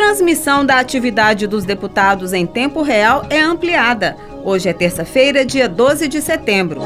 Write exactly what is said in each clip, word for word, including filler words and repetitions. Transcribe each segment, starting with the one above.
Transmissão da atividade dos deputados em tempo real é ampliada. Hoje é terça-feira, dia doze de setembro.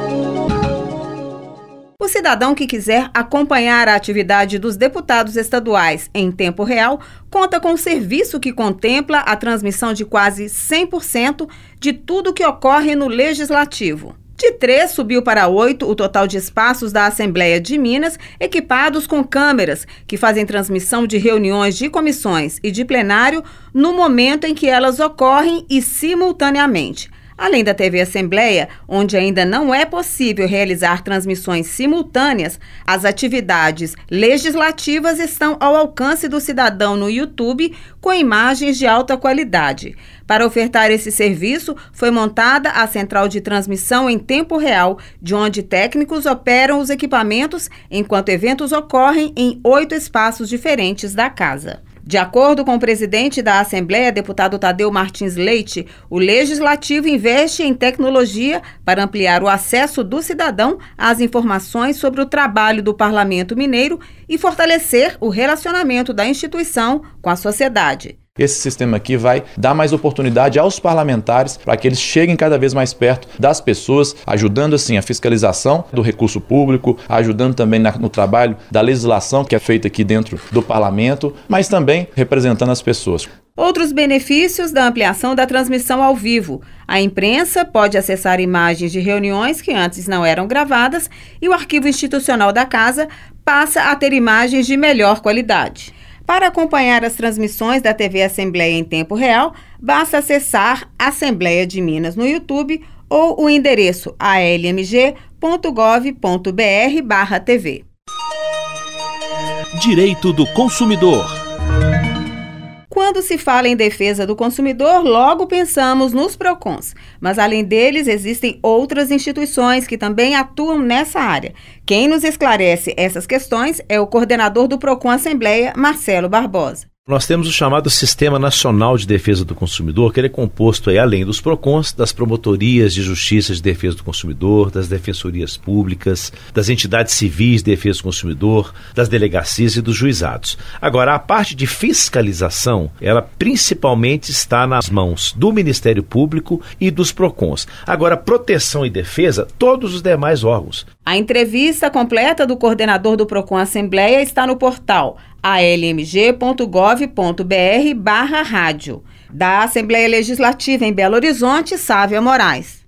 O cidadão que quiser acompanhar a atividade dos deputados estaduais em tempo real conta com um serviço que contempla a transmissão de quase cem por cento de tudo que ocorre no Legislativo. De três subiu para oito o total de espaços da Assembleia de Minas equipados com câmeras que fazem transmissão de reuniões de comissões e de plenário no momento em que elas ocorrem e simultaneamente. Além da T V Assembleia, onde ainda não é possível realizar transmissões simultâneas, as atividades legislativas estão ao alcance do cidadão no YouTube com imagens de alta qualidade. Para ofertar esse serviço, foi montada a central de transmissão em tempo real, de onde técnicos operam os equipamentos enquanto eventos ocorrem em oito espaços diferentes da casa. De acordo com o presidente da Assembleia, deputado Tadeu Martins Leite, o Legislativo investe em tecnologia para ampliar o acesso do cidadão às informações sobre o trabalho do Parlamento Mineiro e fortalecer o relacionamento da instituição com a sociedade. Esse sistema aqui vai dar mais oportunidade aos parlamentares para que eles cheguem cada vez mais perto das pessoas, ajudando assim a fiscalização do recurso público, ajudando também na, no trabalho da legislação que é feita aqui dentro do parlamento, mas também representando as pessoas. Outros benefícios da ampliação da transmissão ao vivo. A imprensa pode acessar imagens de reuniões que antes não eram gravadas e o arquivo institucional da casa passa a ter imagens de melhor qualidade. Para acompanhar as transmissões da T V Assembleia em tempo real, basta acessar Assembleia de Minas no YouTube ou o endereço a l m g ponto gov ponto b r barra T V. Direito do consumidor. Quando se fala em defesa do consumidor, logo pensamos nos PROCONs. Mas, além deles, existem outras instituições que também atuam nessa área. Quem nos esclarece essas questões é o coordenador do PROCON Assembleia, Marcelo Barbosa. Nós temos o chamado Sistema Nacional de Defesa do Consumidor, que ele é composto, aí, além dos PROCONs, das promotorias de justiça de defesa do consumidor, das defensorias públicas, das entidades civis de defesa do consumidor, das delegacias e dos juizados. Agora, a parte de fiscalização, ela principalmente está nas mãos do Ministério Público e dos PROCONs. Agora, proteção e defesa, todos os demais órgãos. A entrevista completa do coordenador do PROCON Assembleia está no portal a l m g ponto gov ponto b r barra rádio. Da Assembleia Legislativa em Belo Horizonte, Sávia Moraes.